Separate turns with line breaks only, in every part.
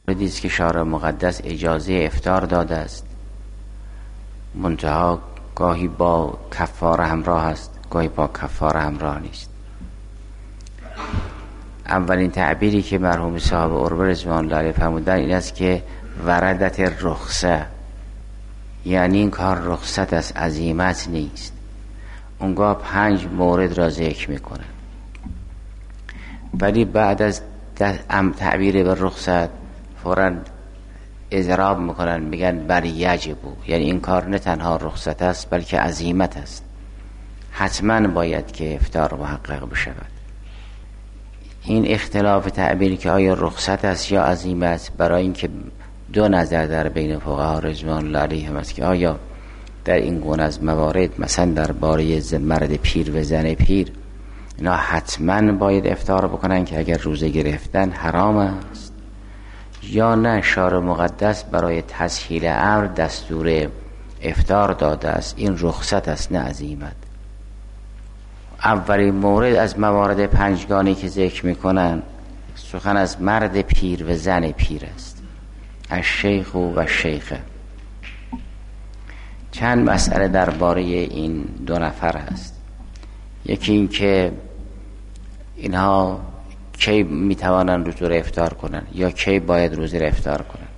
موردی که شارع مقدس اجازه افطار داده است، منتها گاهی با کفاره همراه است، گاهی با کفاره همراه نیست. اولین تعبیری که مرحوم صاحب عربه رضوان الله علیه فرمودن این است که وردت رخصه، یعنی این کار رخصت است، عزیمت نیست. اونگاه 5 مورد را ذکر میکنن، ولی بعد از تعبیر به رخصت فوراً اضراب میکنن، میگن بر یجبو، یعنی این کار نه تنها رخصت است بلکه عزیمت است، حتما باید که افطار محقق بشود. این اختلاف تعبیری که آیا رخصت است یا عزیمت، برای اینکه 2 نظر در بین فقها رضوان الله علیهم است که آیا در این گونه از موارد، مثلا درباره مرد پیر و زن پیر، اینا حتما باید افطار بکنن که اگر روزه گرفتن حرام است، یا نه شارع مقدس برای تسهیل امر دستور افطار داده است، این رخصت است نه عزیمت. اولین مورد از موارد 5 که ذکر میکنن سخن از مرد پیر و زن پیر است، از شیخ و شیخه. چند مسئله درباره این 2 نفر هست. یکی این که اینها کی میتوانن روزه را افطار کنن یا کی باید روزه را افطار کنن.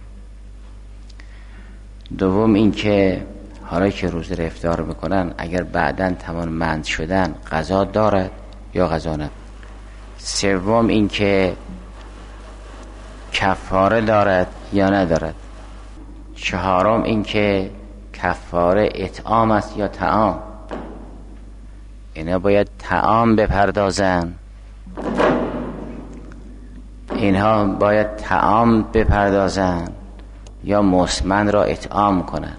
دوم این که حالا که روزه را افطار میکنن اگر بعداً توانمند شدن قضا دارد یا قضا ندارد. سوم این که کفاره دارد یا ندارد. چهارم این که کفاره اطعام است یا طعام، اینا باید طعام بپردازن، اینها باید طعام بپردازن یا مسمن را اطعام کنن.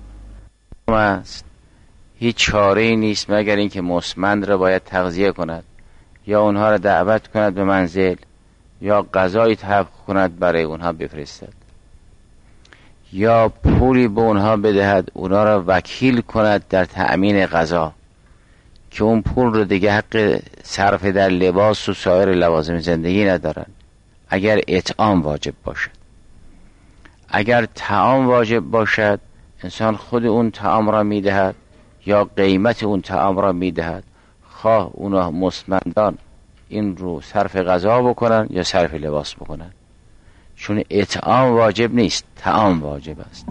هیچ چاره‌ای نیست مگر اینکه مسمن را باید تغذیه کند، یا اونها را دعوت کند به منزل، یا غذایی طبخ کند برای اونها بفرستد، یا پولی به اونها بدهد اونها را وکیل کند در تأمین غذا که اون پول رو دیگه حق صرف در لباس و سایر لوازم زندگی ندارن اگر اطعام واجب باشد. اگر طعام واجب باشد انسان خود اون طعام را میدهد یا قیمت اون طعام را میدهد، خواه اونا مسمندان این رو صرف غذا بکنن یا صرف لباس بکنن، چون اطعام واجب نیست، طعام واجب است.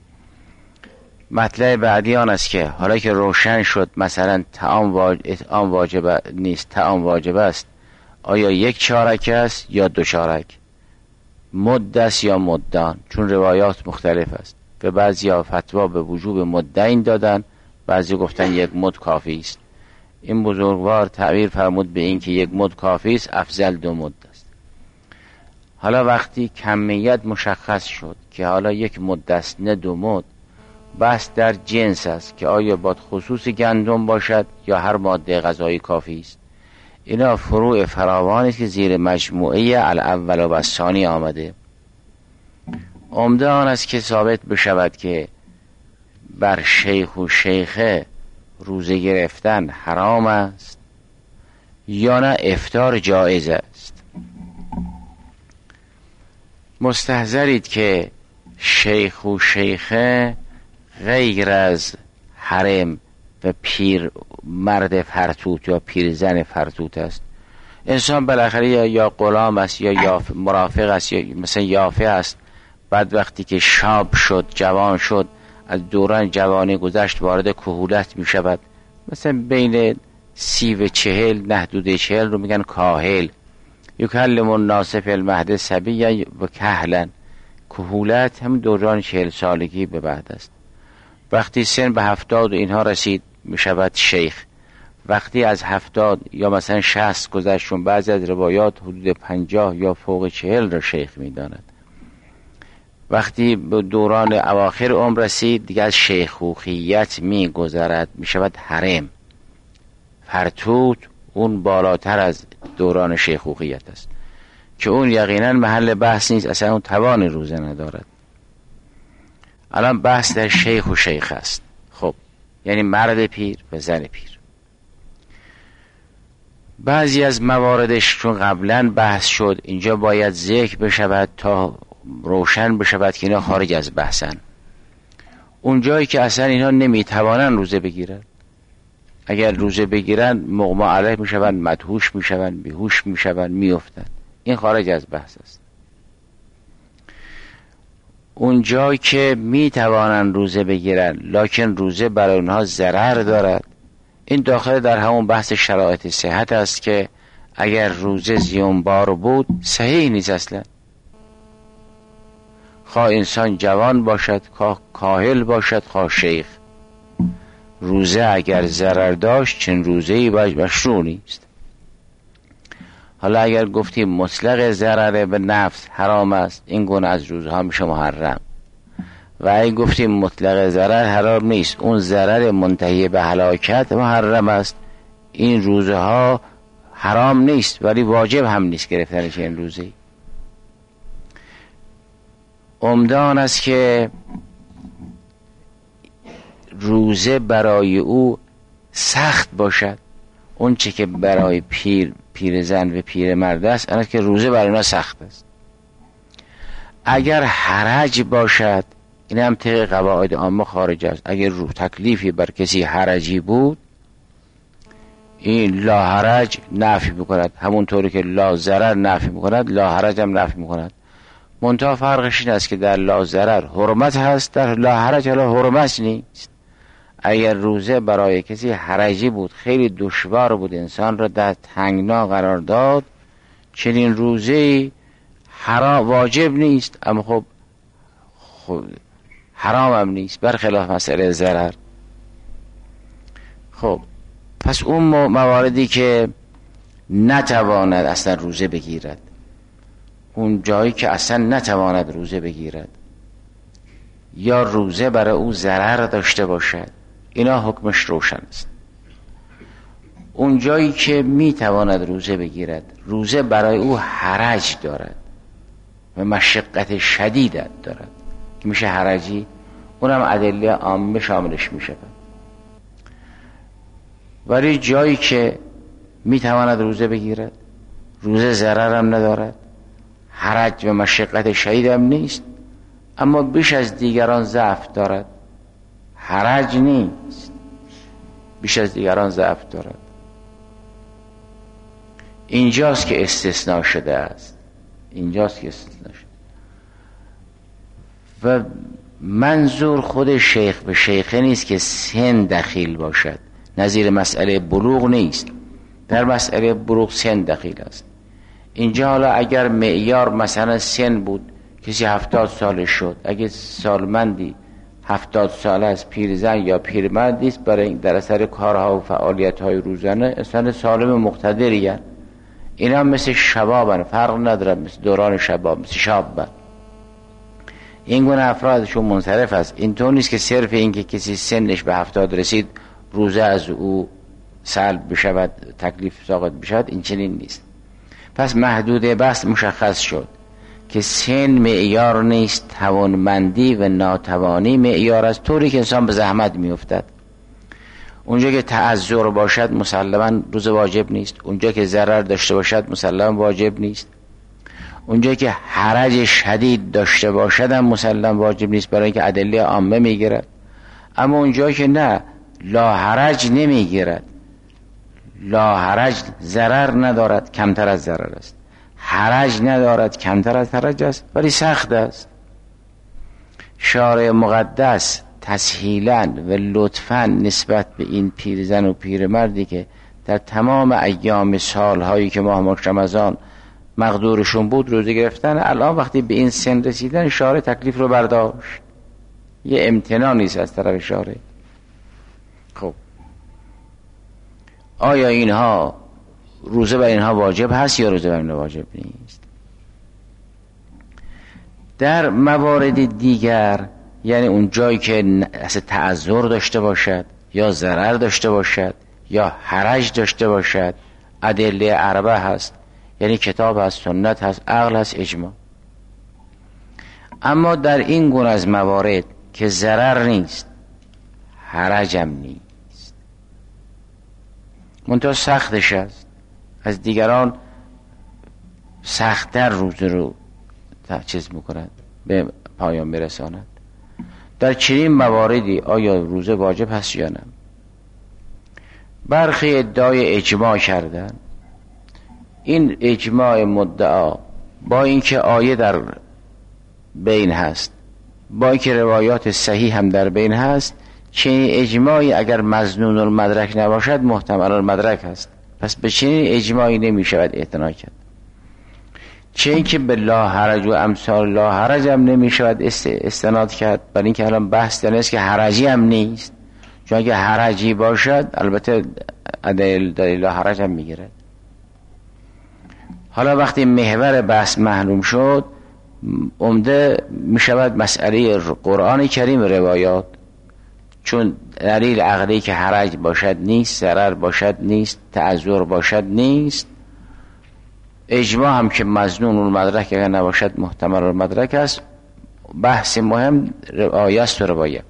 مطلب بعدی آن است که حالا که روشن شد مثلا اطعام واجب نیست، طعام واجب است، آیا 1 چارک است یا 2 چارک، مد است یا مدان، چون روایات مختلف است. به بعضی ها فتوا به وجوب مدین دادن، بعضی گفتن 1 مد کافی است. این بزرگوار تعبیر فرمود به این که 1 مد کافی است، افضل 2 مد است. حالا وقتی کمیت مشخص شد که حالا 1 مد است نه 2 مد، بحث در جنس است که آیا باید خصوص گندم باشد یا هر ماده غذایی کافی است. اینا فروع فراوانی است که زیر مجموعه الاول و الثانی آمده. عمده آن است که ثابت بشود که بر شیخ و شیخه روزه گرفتن حرام است یا نه افطار جایز است. مستحضرید که شیخ و شیخه غیر از حرم و پیر مرد فرتوت یا پیر زن فرتوت است. انسان بالاخره یا غلام است یا مرافق است یا مثلا یافه است، بعد وقتی که شاب شد، جوان شد، از دوران جوانی گذشت، وارد کهولت می شود، مثلا بین 30 و 40 نه حدود 40 رو میگن کاهل. یکلم الناس فی المهد صبیا و کهلا. کهولت هم دوران 40 سالگی به بعد است. وقتی سن به 70 و اینها رسید می شود شیخ. وقتی از 70 یا مثلا 60 گذشت، چون بعضی از روایات حدود 50 یا فوق 40 را شیخ می داند. وقتی به دوران اواخر عمر رسید دیگه از شیخوخیت می گذرد، می شود حرم. فرتوت اون بالاتر از دوران شیخوخیت است که اون یقینا محل بحث نیست، اصلا اون توان روزه ندارد. الان بحث در شیخ و شیخ است. خب یعنی مرد پیر و زن پیر. بعضی از مواردش چون قبلا بحث شد اینجا باید ذکر بشود تا روشن بشود که اینا خارج از بحثن. اون جایی که اصلا اینا نمیتوانن روزه بگیرن، اگر روزه بگیرن مغمى علیه میشون، مدهوش میشون، بیهوش میشون، میافتن، این خارج از بحث است. اون جایی که میتوانن روزه بگیرن لکن روزه برای اونها ضرر دارد، این داخل در همون بحث شرایط صحت است که اگر روزه زیانبار بود صحیح نیست اصلا. خواه انسان جوان باشد، خواه کاهل باشد، خواه شیخ، روزه اگر ضرر داشت چنین روزه‌ای مشروع نیست. حالا اگر گفتیم مطلق ضرر به نفس حرام است، این گونه از روزه ها میشه محرم. و اگر گفتیم مطلق ضرر حرام نیست، اون ضرر منتهی به هلاکت محرم است، این روزه ها حرام نیست ولی واجب هم نیست گرفتن چنین روزه‌ای. عمده آن است که روزه برای او سخت باشد. اون چه که برای پیر زن و پیر مرد است، آن است که روزه برای اونا سخت است. اگر حرج باشد، این هم طبق قواعد عامه خارج است، اگر تکلیفی بر کسی حرجی بود، این لا حرج نفی میکند، همونطوری که لا ضرر نفی میکند لا حرج هم نفی میکند. منتها فرقش این است که در لا ضرر حرمت هست، در لا حرج حرمت نیست. اگر روزه برای کسی حرجی بود، خیلی دشوار بود، انسان را در تنگنا قرار داد، چنین روزه حرام واجب نیست، اما خب حرام هم نیست، برخلاف مسئله ضرر. خب پس اون مواردی که نتواند اصلا روزه بگیرد، اون جایی که اصلا نتواند روزه بگیرد یا روزه برای او ضرر داشته باشد، اینا حکمش روشن است. اون جایی که میتواند روزه بگیرد، روزه برای او حرج دارد و مشقت شدید دارد که میشه حرجی، اونم ادله عامه شاملش میشه. ولی جایی که میتواند روزه بگیرد، روزه ضرر هم ندارد، حرج و مشقت شدید هم نیست، اما بیش از دیگران ضعف دارد، حرج نیست، بیش از دیگران ضعف دارد، اینجاست که استثناء شده است. اینجاست که استثناء شده. و منظور خود شیخ به شیخه نیست که سن دخیل باشد، نظیر مسئله بلوغ نیست. در مسئله بلوغ سن دخیل است. اینجا حالا اگر معیار مثلا سن بود، کسی 70 سالش شد، اگه سالمندی 70 ساله از پیرزن یا پیرمردی است، برای در اثر کارها و فعالیت‌های روزانه انسان سالم مقتدری است، اینا مثل شبابن، فرق ندارد، مثل دوران شباب، مثل شابن. این گونه افرادشون منصرف است. اینطور نیست که صرف این که کسی سنش به 70 رسید روزه از او سلب بشود، تکلیف ساقط بشود، این چنین نیست. پس محدود بحث مشخص شد که سن معیار نیست، توانمندی و ناتوانی معیار است، طوری که انسان به زحمت میافتد. اونجا که تعذر باشد مسلما روزه واجب نیست، اونجا که ضرر داشته باشد مسلما واجب نیست، اونجا که حرج شدید داشته باشد هم مسلما واجب نیست، برای اینکه ادله عامه میگیرد. اما اونجا که نه، لا حرج نمیگیرد، لا حرج ضرر ندارد، کمتر از ضرر است، حرج ندارد، کمتر از حرج است، ولی سخت است. شارع مقدس تسهیلاً و لطفاً نسبت به این پیرزن و پیرمردی که در تمام ایام سالهایی که ماه رمضان مقدورشون بود روزه گرفتن، الان وقتی به این سن رسیدن شارع تکلیف رو برداشت، یه امتنانی است از طرف شارع. خب آیا اینها روزه بر اینها واجب هست یا روزه بر اینها واجب نیست؟ در موارد دیگر، یعنی اون جایی که اصلا تعذر داشته باشد یا ضرر داشته باشد یا حرج داشته باشد، ادله اربعه هست، یعنی کتاب هست، سنت هست، عقل هست، اجماع. اما در این گونه از موارد که ضرر نیست، حرج هم نیست، منتها سختش است، از دیگران سخت‌تر روزه رو چیز میکند، به پایان برساند. در چنین مواردی آیا روزه واجب هست یا نه؟ برخی ادعای اجماع کردن. این اجماع مدعا با اینکه آیه در بین هست، با اینکه روایات صحیح هم در بین هست، چنین اجماعی اگر مظنون المدرک نباشد محتمل المدرک هست. پس به چنین اجماعی نمی شود اعتنا کرد. چه اینکه به لا حرج و امثال لا حرج هم نمی شود استناد کرد، برای اینکه الان بحث در است که حرجی هم نیست، چون اگه حرجی باشد البته دلیل لا حرج هم میگیرد. حالا وقتی محور بحث معلوم شد، عمده می شود مسئله قرآن کریم روایات، چون دلیل عقلی که حرج باشد نیست، ضرر باشد نیست، تعذر باشد نیست. اجماع هم که مظنون المدرک اگر نباشد محتمل المدرک است. بحث مهم آیه است و روایه.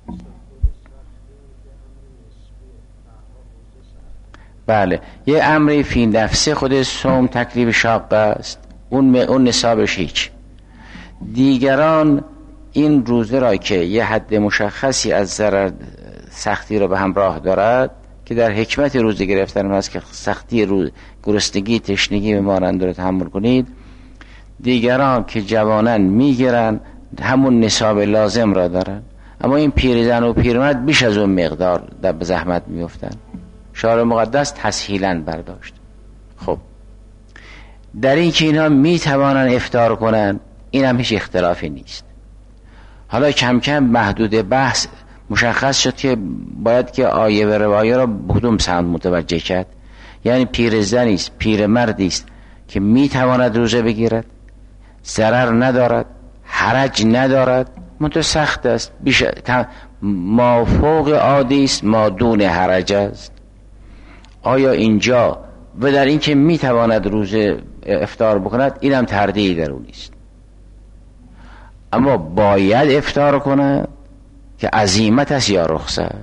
بله، یه امری فی نفسه خود صوم تکلیف شاق است، اون نصابش هیچ. دیگران این روزه را که یه حد مشخصی از ضرر سختی را به همراه دارد، که در حکمت روزه گرفتن هست که سختی روز، گرسنگی، تشنگی به مانند را تحمل کنید. دیگران که جوانان میگیرن همون نصاب لازم را دارن، اما این پیرزن و پیرمرد بیش از اون مقدار در به زحمت میفتن. شارع مقدس تسهیلاً برداشت. خب در این که اینها میتوانن افطار کنن، این هم هیچ اختلافی نیست. حالا کم کم محدود بحث مشخص شد که باید که آیه و روایه را بدون سمت متوجه کرد. یعنی پیرزنی است، پیرمردی است که میتواند روزه بگیرد، ضرر ندارد، حرج ندارد، منتها سخت است، بیش ما فوق عادی است، ما دون حرج است. آیا اینجا و در این که میتواند روزه افطار بکند، این هم تردیدی در اون نیست. اما باید افطار کند که عزیمت است یا رخصت.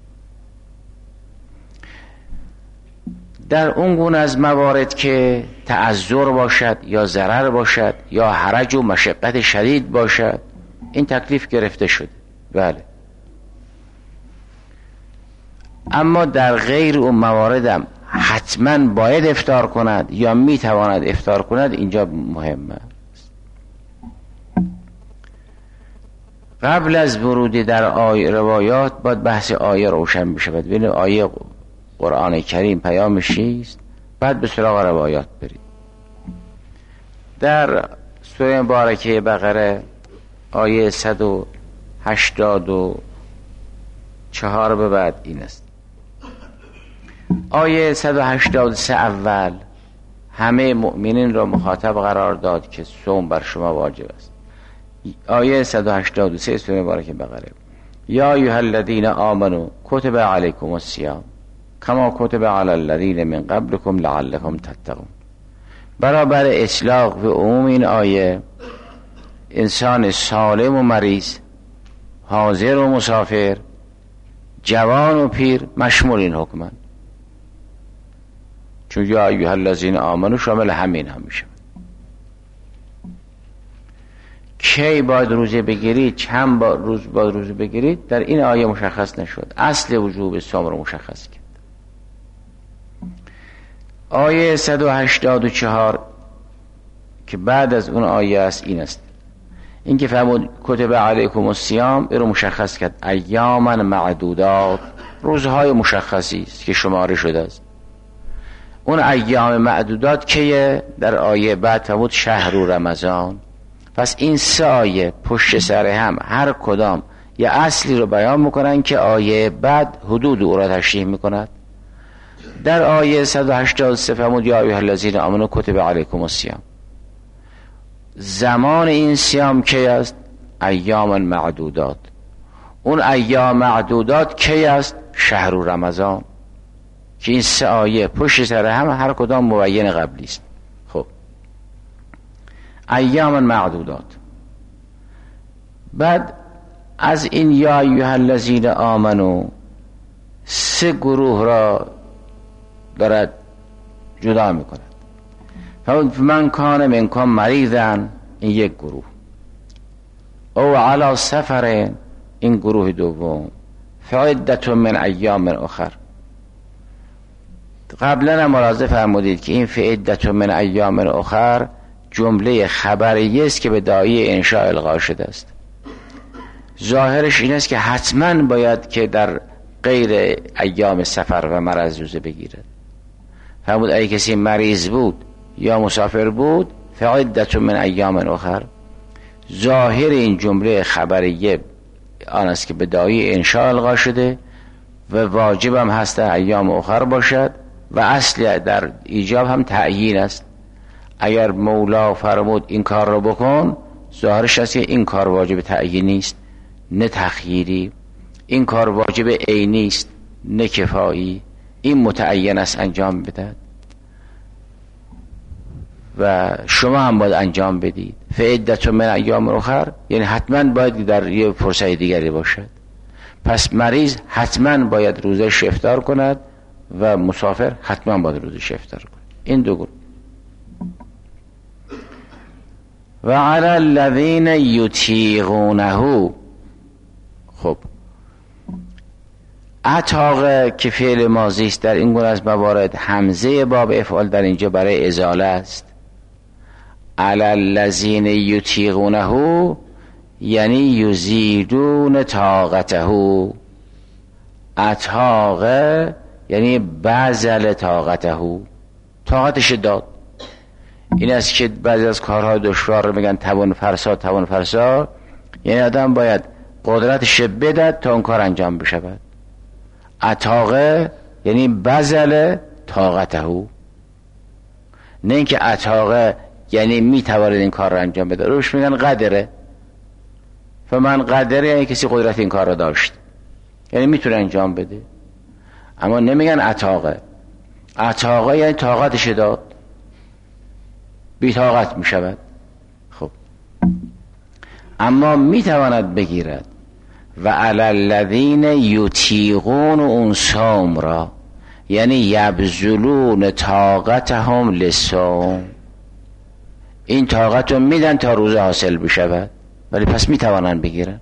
در اون گونه از موارد که تعذر باشد یا ضرر باشد یا حرج و مشقت شدید باشد، این تکلیف گرفته شده. بله. اما در غیر اون مواردم حتما باید افطار کند یا میتواند افطار کند، اینجا مهمه. قبل از ورود در آیه روایات باید بحث آیه روشن بشه. ببین آیه قرآن کریم پیامش چیست، بعد به سراغ روایات برید. در سوره مبارکه بقره آیه 184 به بعد این است. آیه 183 اول همه مؤمنین را مخاطب قرار داد که صوم بر شما واجب است. آیه 183 سوره مبارکه بقره: یا ایها الذین آمنوا کتب علیکم الصیام کما کتب علی الذین من قبلکم لعلکم تتقون. برابر اطلاق و عموم این آیه، انسان سالم و مریض، حاضر و مسافر، جوان و پیر مشمول این حکمند، چون یا ایها الذین آمنوا شامل همین هم میشه. کی باید روزه بگیرید، چند روز باید روزه بگیرید، در این آیه مشخص نشد. اصل وجوب صوم رو مشخص کرد. آیه 184 که بعد از اون آیه است این است. این که فرمود کتب علیکم الصیام، این رو مشخص کرد. ایاما معدودات، روزهای مشخصی است که شماره شده است. اون ایام معدودات که در آیه بعد فرمود شهر رمضان. پس این سه آیه پشت سر هم هر کدام یه اصلی رو بیان میکنن که آیه بعد حدود او را تشریح میکند. در آیه 183 فرمود یا ایها الذین آمنوا کتب علیکم الصیام. زمان این صیام کی است؟ ایام معدودات. اون ایام معدودات کی است؟ شهر رمضان. که این سه آیه پشت سر هم هر کدام مبین قبلی است. خب ایام معدودات. بعد از این یا ایها الذین آمنوا سه گروه را دارد جدا میکند. من کان منکم مریضا این یک گروه. او علی سفر، این گروه دوم. فعدت من ایام اخر. قبلا هم ملاحظه فرمودید که این فعدت من ایام اخر جمله خبریه است که به داعی انشاء القا شده است. ظاهرش این است که حتما باید که در غیر ایام سفر و مرض روزه بگیرد. فرمود اگه کسی مریض بود یا مسافر بود فعدت من ایام اخر. ظاهر این جمله خبریه آن است که به داعی انشاء القا شده و واجب هم هست ایام اخر باشد و اصل در ایجاب هم تعیین است. اگر مولا فرمود این کار رو بکن، ظاهرش است که این کار واجب تعیینی است نه تخییری، این کار واجب عینی است نه کفایی، این متعین است انجام بدهد و شما هم باید انجام بدید. فعدت من ایام اخر یعنی حتما باید در یه فرصت دیگری باشد. پس مریض حتما باید روزش افطار کند و مسافر حتما باید روزش افطار کند. این دو گروه. و علی الذین یطیقونه. خب عتاقه که فعل ماضی است در این گونه از موارد همزه باب افعال در اینجا برای ازاله است. علی الذین یطیقونه یعنی یزیدون طاقته. عتاقه یعنی بذل طاقته، طاقتش داد. این است که بعضی از کارهای دشوار رو میگن توان فرسا، یعنی آدم باید قدرتش بدد تا اون کار انجام بشود. عتاقه یعنی بذل طاقته، نه اینکه عتاقه یعنی میتواند این کار رو انجام بده. روش میگن قدره، فمن قدره یعنی کسی قدرت این کار رو داشت، یعنی میتونه انجام بده. اما نمیگن عتاقه. عتاقه یعنی طاقتش داد، بی طاقت میشود. خب اما میتواند بگیرد. و علی الذین یطیقون اون صوم را یعنی یبذلون طاقتهم للصوم، این طاقت رو میدن تا روزه حاصل بشود، ولی پس میتوانند بگیرن.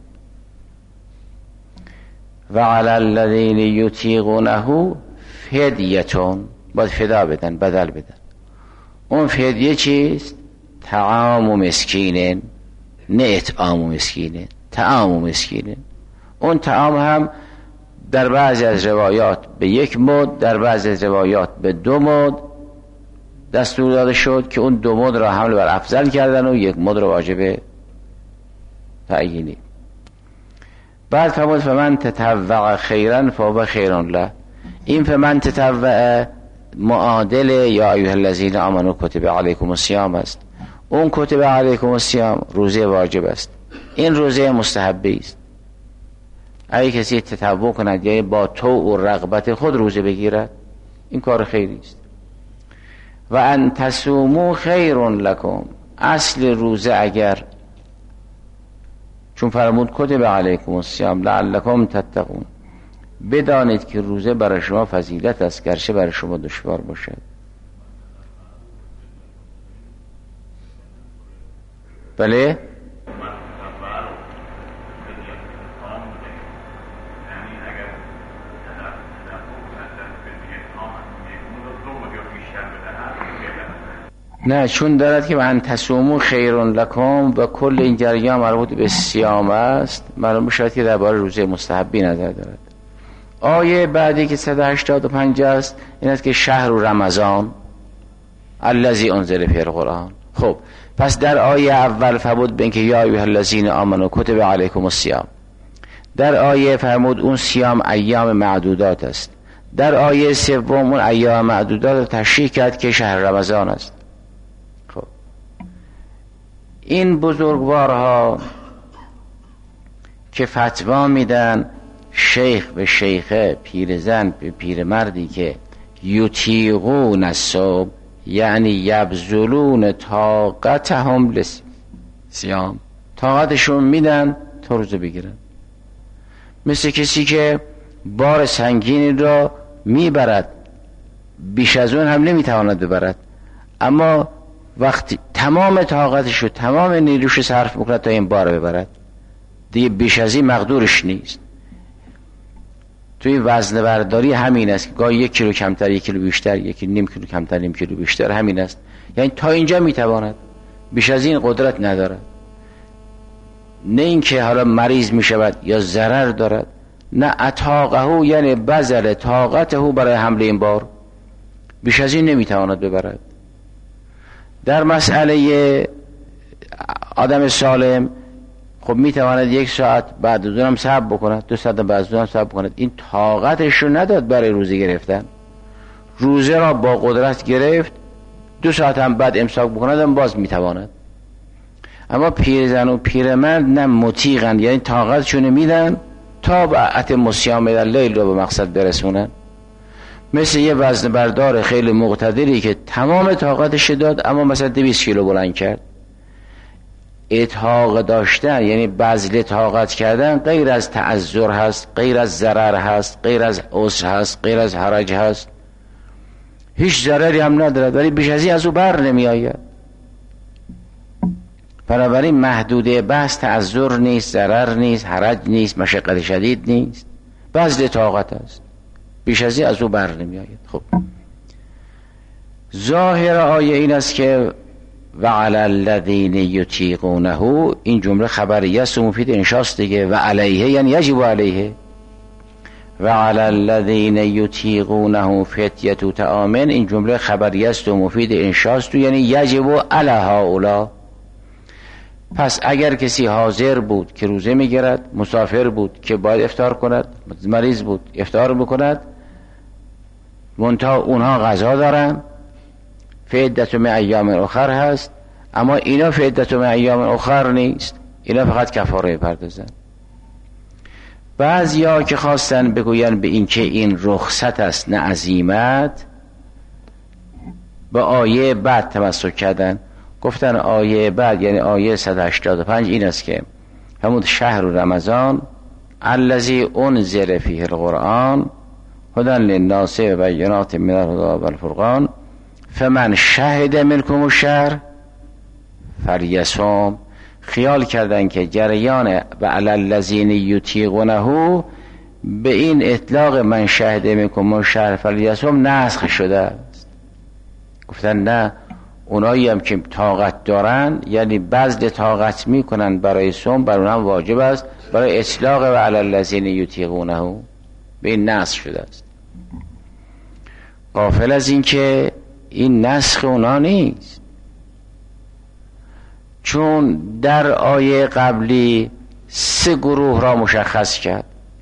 و علی الذین یطیقونه فدیتون، باید فدا بدن، بدل بدن. اون فدیه چیست؟ طعام مسکین، نه اطعام مسکین، طعام مسکین. اون طعام هم در بعضی از روایات به 1 مد، در بعضی از روایات به 2 مد دستور داده شد که اون 2 مد را حمل بر افضل کردن و 1 مد را واجب تعیینی. بعد فرمود فمن تطوع خیرا فهو خیر له. این فمن تطوع معادل یا ایها الذین آمنوا کتب علیکم الصیام است. اون کتب علیکم الصیام روزه واجب است، این روزه مستحبی است. اگه کسی تطوع کند یا با طوع و رغبت خود روزه بگیرد، این کار خیری است. و ان تصوموا خیر لکم. اصل روزه اگر چون فرمود کتب علیکم الصیام لعلکم تتقون، بدانید که روزه برای شما فضیلت است گرچه برای شما دشوار باشد. بله نه، چون دارد که من تصوموا خیر لکم و کل این جریان مربوط به صیام است، معلوم شد که درباره روزه مستحبی نظر دارد. آیه بعدی که 185 است این است که شهر رمضان الذی انزل فیه القرآن. خب پس در آیه اول فرمود به اینکه یا ایها الذین آمنوا کتب علیکم الصیام، در آیه فرمود اون صیام ایام معدودات است، در آیه سوم اون ایام معدودات رو تشریح کرد که شهر رمضان است. خب این بزرگوارها که فتوا میدن شیخ به شیخه، پیرزن به پیرمردی که یطیقون الصوم یعنی یبذلون طاقتهم للصیام، طاقتشون میدن تا روزه بگیرن. مثل کسی که بار سنگینی را میبرد، بیش از اون هم نمیتواند ببرد، اما وقتی تمام طاقتش و تمام نیروش صرف میکنه تا این بار ببرد، دیگه بیش از این مقدورش نیست. توی وزن برداری همین است که گاهی 1 کیلو کمتر 1 کیلو بیشتر، یکی نیم کیلو کمتر نیم کیلو بیشتر، همین است. یعنی تا اینجا میتواند، بیش از این قدرت ندارد. نه اینکه حالا مریض میشود یا ضرر دارد، نه اطاقه یعنی بذل طاقته برای حمل این بار، بیش از این نمیتواند ببرد. در مسئله آدم سالم خب میتواند 1 ساعت بعد از اون هم صبر بکند، 2 ساعت بعد از اون هم صبر بکند. این طاقتش رو نداد برای روزه گرفتن. روزه را با قدرت گرفت، 2 ساعت هم بعد امساک بکند هم باز میتواند. اما پیرزن و پیرمرد نه مطیقن، یعنی طاقتشون میدن تا به اتم الصیام اللیل رو به مقصد برسونن. مثل یه وزن بردار خیلی مقتدری که تمام طاقتش داد اما مثلا 200 کیلو بلند کرد. اطاق داشتن یعنی بذل طاقت کردن غیر از تعذر هست، غیر از ضرر هست، غیر از عسر هست، غیر از حرج هست. هیچ ضرری هم ندارد ولی بیش از این از او بر نمی آید. بنابراین محدوده بس تعذر نیست، ضرر نیست، حرج نیست، مشقت شدید نیست، بذل طاقت است، بیش از این از او بر نمی آید. خب ظاهر آیه این است که وعلی الذین یطیقونه، این جمله خبریه است و مفید انشاست دیگه. و علیه یعنی یجب علیه. وعلی الذین یطیقونه فدیة طعام، این جمله خبریه است و مفید انشاست و یعنی یجب علی هؤلاء. پس اگر کسی حاضر بود که روزه میگیرد، مسافر بود که باید افطار کند، مریض بود افطار بکند، منتها اونها غذا دارن، فعدة من ایام اخر هست، اما اینا فعدة من ایام اخر نیست، اینا فقط کفاره پردازن. بعضیا که خواستن بگوین به این که این رخصت است نه عزیمت، به آیه بعد تمسک کردن. گفتن آیه بعد یعنی آیه 185 این است که همون شهر رمضان الذی انزل فیه القرآن هدی للناس و بینات من الهدی والفرقان فمن شهد منکم الشهر فلیصم. خیال کردن که جریان و علی الذین یطیقونه به این اطلاق من شهد منکم الشهر فلیصم نسخ شده است. گفتن نه، اونایی هم که طاقت دارن یعنی بذل طاقت میکنن برای صوم، بر اونها واجب است، برای اطلاق و علی الذین یطیقونه به این نسخ شده است. غافل از این که این نسخ اونا نیست، چون در آیه قبلی 3 گروه را مشخص کرد.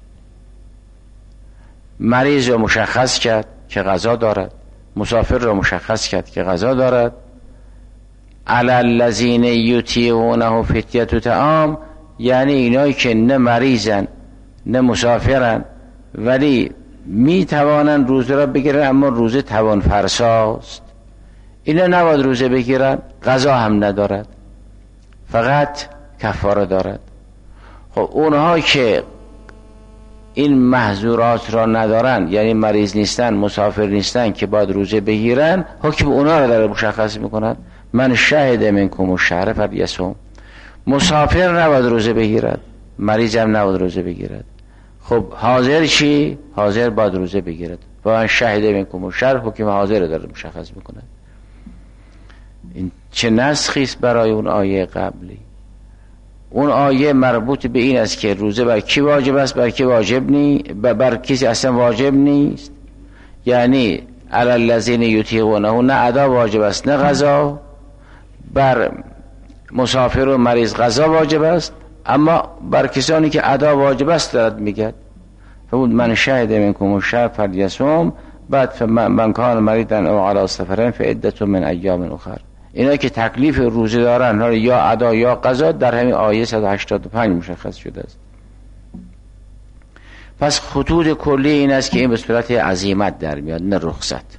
مریض را مشخص کرد که غذا دارد، مسافر را مشخص کرد که غذا دارد. علی الذین یطیقونه فدیة طعام یعنی اینایی که نه مریضن نه مسافرن ولی می توانن روزه را بگیرن اما روزه توان فرساست، اینا نباید روزه بگیرن، غذا هم ندارد، فقط کفاره دارد. خب اونها که این محظورات را ندارن یعنی مریض نیستن، مسافر نیستن که باید روزه بگیرن، حکم اونها را داره مشخص میکنند. من شهد منکم الشهر فلیصم. مسافر نباید روزه بگیرد، مریض هم نباید روزه بگیرد. خب حاضر چی؟ حاضر باید روزه بگیرد. و من شهد منکم الشهر حکم حاضر داره مشخص میکند. این چه نسخی است برای اون آیه قبلی. اون آیه مربوط به این است که روزه بر کی واجب است، بر کی واجب نیست، بر کسی اصلا واجب نیست. یعنی علی الذین یطیقونه نه ادا واجب است نه غذا، بر مسافر و مریض غذا واجب است، اما بر کسانی که ادا واجب است دارد میگه. فمود من شهد منکم الشهر فلیصم، بعد من کان مریضا او علی سفر فعدة من ایام اخر. اینا که تکلیف روزه دارن یا ادا یا قضا در همین آیه 185 مشخص شده است. پس خطوط کلی این است که این به صورت عزیمت در میاد نه رخصت.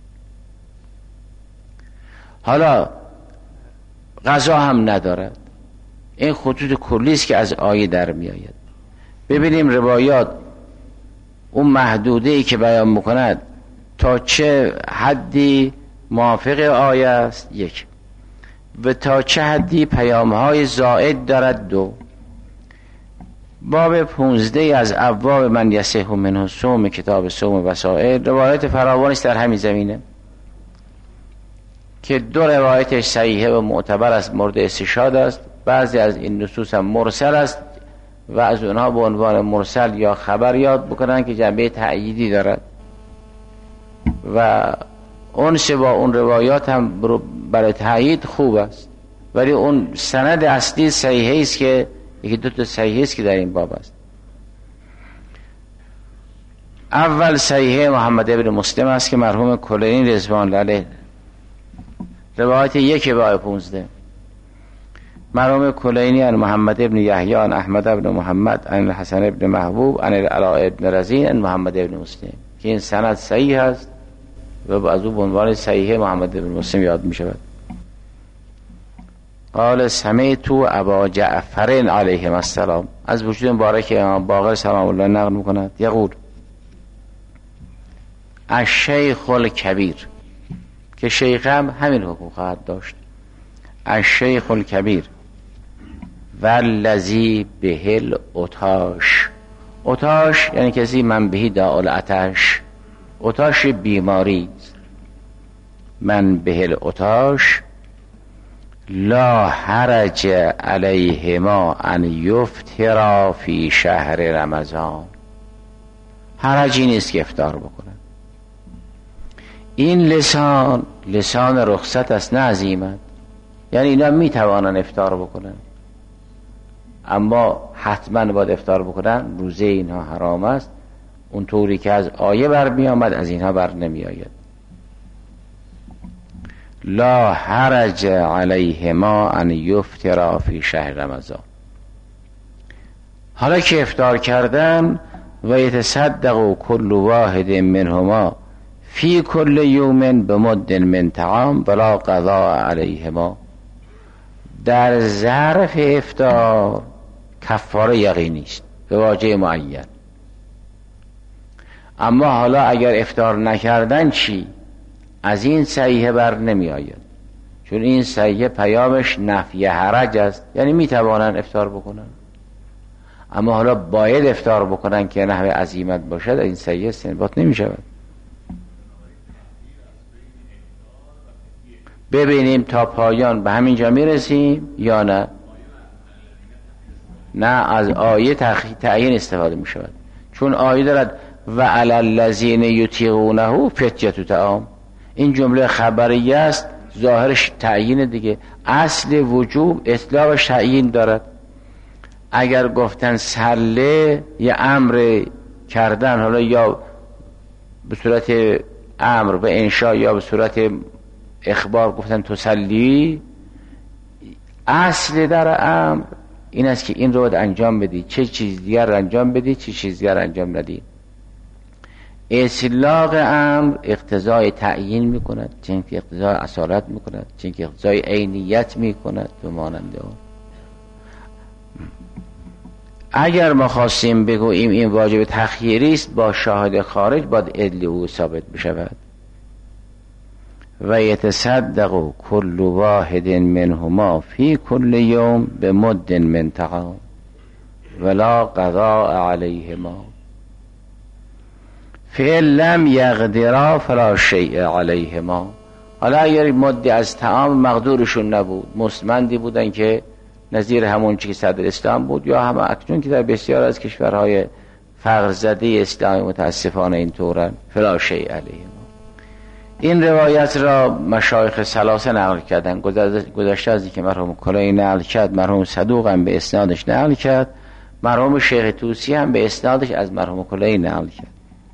حالا قضا هم ندارد. این خطوط کلی است که از آیه در میآید. ببینیم روایات اون محدوده‌ای که بیان میکند تا چه حدی موافق آیه است. 1 و تا چه حدی پیام‌های زائد دارد. دو، باب 15 از ابواب من یصح منه الصوم، کتاب صوم وسائل، روایت فراوانی است در همین زمینه که دو روایتش صحیحه و معتبر است، مورد استشهاد است. بعضی از این نصوص هم مرسل است و از اونها به عنوان مرسل یا خبر یاد بکنن که جنبه تأییدی دارد و اونس با اون روایات هم برای تأیید خوب است، ولی اون سند اصلی صحیحه است که یکی دو تا صحیحه است که در این باب است. اول صحیحه محمد ابن مسلم است که مرحوم کلینی رضوان الله علیه، روایت 1 باب 15. مرحوم کلینی عن محمد ابن یحیی عن احمد ابن محمد عن الحسن ابن محبوب عن العلاء ابن رزین عن محمد ابن مسلم، که این سند صحیح است و از او به عنوان صحیح محمد ابن مسلم یاد می شود. قال سمعت ابا جعفر علیه السلام، از وجود مبارک امام باقر سلام الله نقل می کند، یقول الشیخ الکبیر، که شیخ هم همین حکم خواهد داشت، الشیخ الکبیر والذی بهل اتاش. اتاش یعنی کسی من بهی داء العطش، اتاش بیماری، من بهل اتاش لا حرج علیهما ان یفطرا فی شهر رمضان، حرجی نیست که افطار بکنن. این لسان رخصت است، نه عزیمت، یعنی اینا میتوانن افطار بکنن اما حتما باید افطار بکنن، روزه اینها حرام است، اون طوری که از آیه بر می آمد از اینها بر نمی آید. لا حرج علیهما ان یفطرا فی شهر رمضان. حالا که افطار کردن و یتصدق کل واحد منهما فی کل یوم بمد من طعام ولا قضاء علیهما، در ظرف افطار کفاره یقینی است به واجه معین. اما حالا اگر افطار نکردن چی؟ از این صحیحه بر نمی آید، چون این صحیحه پیامش نفی حرج است، یعنی می توانن افطار بکنن، اما حالا باید افطار بکنن که نحوه عزیمت باشد، این صحیحه استنباط نمی شود. ببینیم تا پایان به همینجا می رسیم یا نه؟ نه، از آیه تعیین استفاده می شود، چون آیه دارد و علی الذین یطیقونه فدیة طعام، این جمله خبریه است، ظاهرش تعیین دیگه، اصل وجوب اطلاقش تعیین دارد. اگر گفتن سله یه امر کردن، حالا یا به صورت امر به انشاء یا به صورت اخبار گفتن تسلی، اصل در امر این است که این رو باید انجام بدی، چه چیز دیگر انجام بدی، چه چیز دیگر انجام ندی. اطلاق امر اقتضای تعیین می کند، چون که اقتضای اصالت می کند، چون که اقتضای عینیت می کند به مانند آن. اگر ما خواستیم بگوییم این واجب تخییری است، با شاهد خارج باید عدل او ثابت بشود. و یتصدق کل واحد منهما فی کل یوم بمد من طعام ولا قضاء علیهما فإن لم یقدرا فلا شیء علیهما. حالا اگر مدی از طعام مقدورشون نبود، مستمندی بودن که نظیر همون چی که صدر اسلام بود، یا همه اکنون که در بسیار از کشورهای فقر زده اسلامی متاسفانه این طورن، فلا شیء علیهما. این روایت را مشایخ ثلاثه نقل کردن، گذشته از اینکه مرحوم کلینی نقل کرد، مرحوم صدوق هم به اسنادش نقل کرد، مرحوم شیخ طوسی هم به اسنادش از مرحوم کلینی نقل کرد.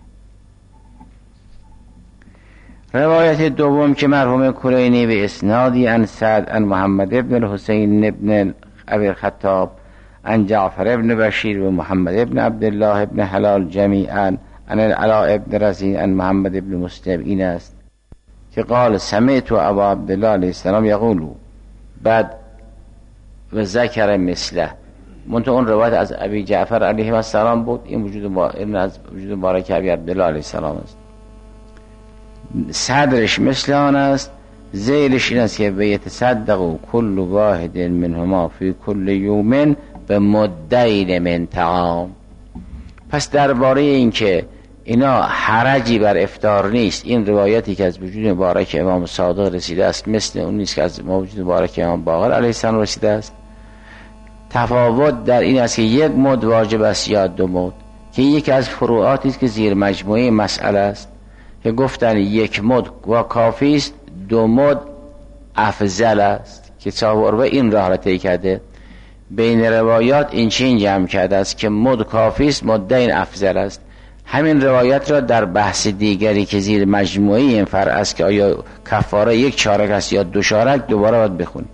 روایت دوم که مرحوم کلینی به اسنادی عن سعد عن محمد ابن الحسین ابن ابی الخطاب عن جعفر ابن بشیر و محمد ابن عبدالله ابن حلال جمیعا عن العلاء ابن رزین عن محمد ابن مسلم این است که قال سمعت ابا عبدالله علیه السلام یقولو، بعد و ذکر مثله، منطقه اون روایت از ابی جعفر علیه السلام بود، این از وجود مبارک ابی عبدالله علیه السلام است. صدرش مثل آن است ذیلش این است که به یتصدق کل واحد منهما فی کل یوم به مدین من طعام. پس درباره این که اینا حرجی بر افطار نیست، این روایتی که از وجود مبارک امام صادق رسیده است مثل اون نیست که از وجود مبارک امام باقر علیه السلام رسیده است. تفاوت در این است که یک مد واجب است یا 2 مد، که یکی از فروعاتی است که زیر مجموعه مسئله است که گفتن 1 مد و کافی است، 2 مد افضل است که صاحب این راه را طی کرده. بین روایات این چین جمع کرده است که مد کافی است، مدین افضل است. همین روایت را در بحث دیگری که زیر مجموعه این فرع است که آیا کفاره 1 چارک است یا 2 چارک دوباره باید بخونیم.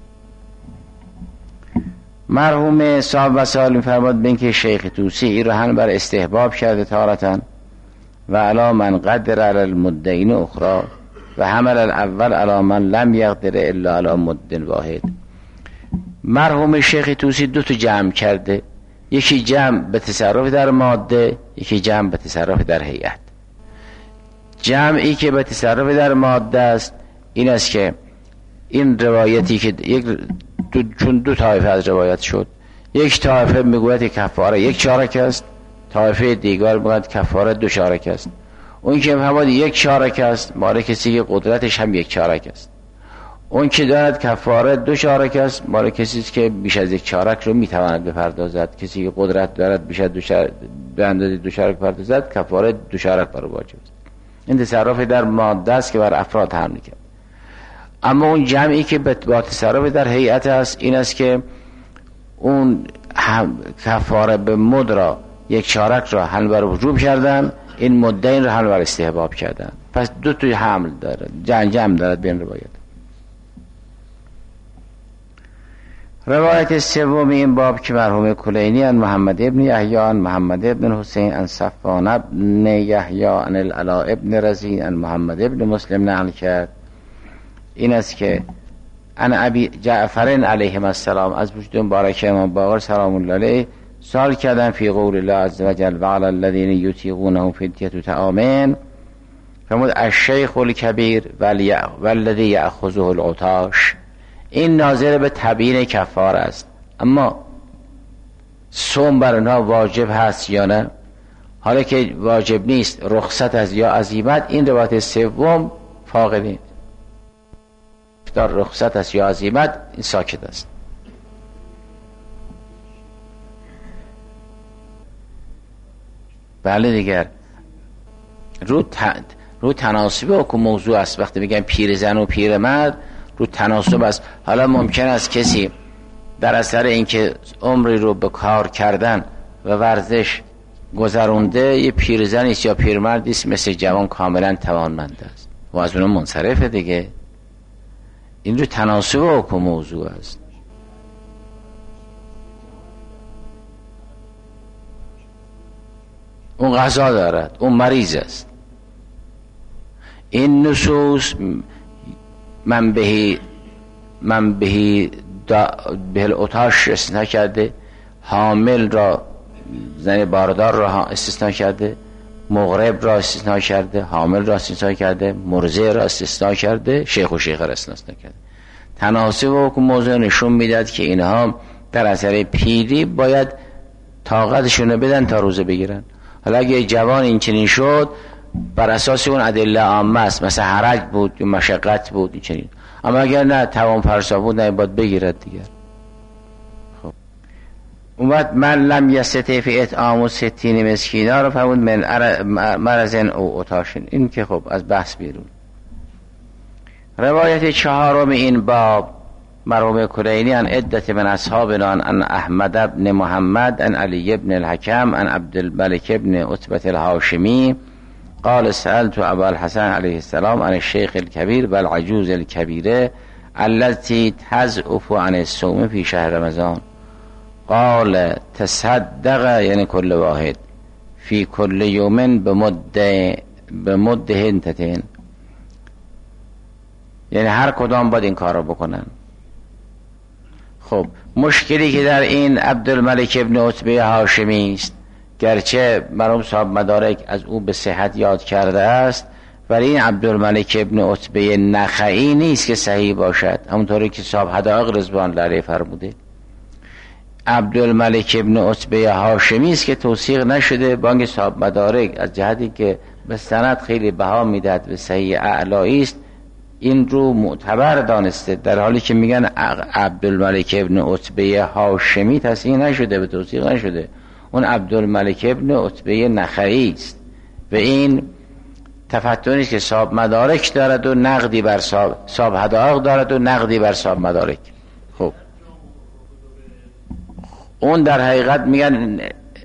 مرحوم صاحب وسائل می‌فرماد بین که شیخ طوسی این را هم بر استحباب کرده تارتاً و علی من قدر علی المدین اخرى و حمل الاول علی من لم یقدر الا علی مد واحد. مرحوم شیخ طوسی 2 تا جمع کرده، یکی جمع به تصرف در ماده، یکی جمع به تصرف در هیئت. جمعی که به تصرف در ماده است این است که این روایتی که چون 2 طایفه از روایت شد، یک طایفه میگوید کفاره 1 چارک است، طایفه دیگر میگوید کفاره 2 چارک است. اون که میگوید 1 چارک است مال کسی که قدرتش هم 1 چارک است. اون که دارد کفاره 2 چارک است مال کسی که بیش از 1 چارک رو میتواند بپردازد. کسی که قدرت دارد بیش از 2 چارک به اندازه 2 چارک بپردازد کفاره 2 چارک بر واجب است. این تصرف در ماده است که بر افراد حمل کرد. اما اون جمعی که با تصرف در هیئت است این است که اون کفاره به مد را 1 چارک را حمل بر وجوب کردن، این مدین را حمل بر استحباب کردن. پس 2 تا حمل دارد، جمع دارد بین روایت. روایت سوم این باب که مرحوم کلینی عن محمد ابن یحیی عن محمد ابن حسین عن صفوان ابن یحیی عن العلاء ابن رزین عن محمد ابن مسلم نقل کرد این است که ان ابی جعفر علیه السلام از وجود مبارک امام باقر سلام الله علیه سوال کردن فی قول الله عز وجل و علی الذین یطیقونه فدیة طعام، فرمود الشیخ الکبیر والذی یأخذه العطاش. این ناظر به تبیین کفاره است، اما صوم بر آنها واجب هست یا نه؟ حالا که واجب نیست، رخصت است یا عزیمت، این روایت سوم فاقدی در رخصت است یا عزیمت، این ساکت است. بله دیگر رو تناسب حکم موضوع است. وقتی میگن پیر زن و پیر مرد رو تناسب است. حالا ممکن است کسی در اثر اینکه عمری رو به کار کردن و ورزش گذرونده یه پیرزن است یا پیرمردی است مثل جوان کاملا توانمند است و از اون منصرفه دیگه. این رو تناسب حکم موضوع است. اون غذا دارد، اون مریض است. این نصوص من بهی به الاتاش استثناء کرده، حامل را زن باردار را استثناء کرده، مغرب را استثناء کرده، حامل را استثناء کرده، مرضع را استثناء کرده، شیخ و شیخه را استثناء کرده. تناسب و حکم موضوع نشون میداد که اینها در اثر پیری باید طاقتشون بدن تا روزه بگیرن. حالا اگه جوان این چنین شد بر اساس اون ادله عامه است، مثلا حرج بود یا مشقت بود این چنین. اما اگر نه توان فرسا بود نه باید بگیرد دیگر. خب اومد من لم یستطع فی اطعام 60 مسکینا رو فرمود من مرض او عطاشن. این که خب از بحث بیرون. روایت 4 این باب مرحوم کلینی عن عدت من اصحابنا عن احمد بن محمد عن علی بن الحکم عن عبدالملک بن عتبة الهاشمی قال سألت ابا الحسن علیه السلام عن الشیخ الکبیر و العجوز الکبیره التي تضعف عن الصوم في شهر رمضان قال تصدق یعنی کل واحد فی کل یوم بمد هنتتین، یعنی هر کدام باید این کار رو بکنن. خب مشکلی که در این عبدالملک ابن عتبه هاشمی است، گرچه مرحوم صاحب مدارک از او به صحت یاد کرده است برای این عبدالملک ابن عتبه نخعی نیست که صحیح باشد، همونطوری که صاحب حدائق رضوان الله علیه فرموده. عبدالملک ابن عتبه هاشمی است که توثیق نشده، بانگ صاحب مدارک از جهتی که به سند خیلی بها میدهد به صحیح اعلایی است، این رو معتبر دانسته، در حالی که میگن عبدالملک ابن عتبه هاشمی تصحیح نشده، به توثیق نشده. اون عبدالملک ابن عتبه نخعی است و این تفتنی که صاحب مدارک دارد و نقدی بر صاحب حدائق دارد و نقدی بر صاحب مدارک. خب اون در حقیقت میگن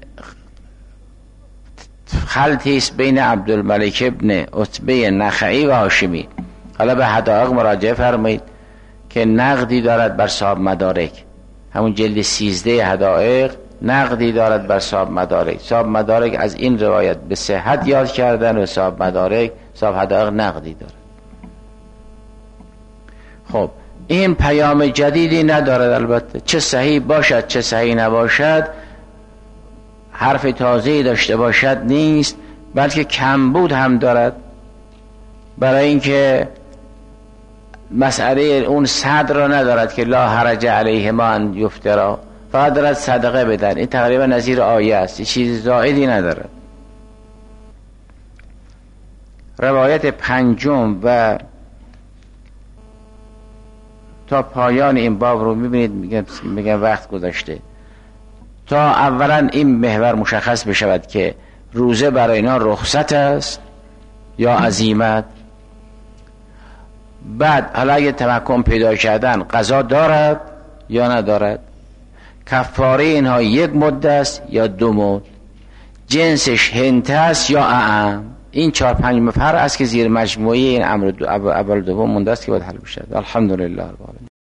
خلطی است بین عبدالملک ابن عتبه نخعی و هاشمی. حالا به حدائق مراجعه فرمایید که نقدی دارد بر صاحب مدارک، همون جلد 13 حدائق نقدی دارد بر صاحب مدارک. صاحب مدارک از این روایت به صحت یاد کردن و صاحب مدارک صاحب حدائق نقدی دارد. خب این پیام جدیدی ندارد، البته چه صحیح باشد چه صحیح نباشد، حرف تازه‌ای داشته باشد نیست، بلکه کمبود هم دارد، برای اینکه مسئله اون صدر را ندارد که لا حرج علیه ما ان یفترا، فقط دارد صدقه بدن. این تقریبا نظیر آیه است، چیز زائدی ندارد. روایت پنجم و تا پایان این باب رو میبینید، میگن وقت گذاشته، تا اولا این محور مشخص بشود که روزه برای اینا رخصت است یا عزیمت. بعد حالا اگه تمکن پیدا کردن قضا دارد یا ندارد، کفاره اینها 1 مد است یا 2 مد، جنسش هنته است یا اعم. این 4-5 مفر است که زیر مجموعه این امر اول دوم مونده است که باید حل بشد. الحمدلله رب العالمین.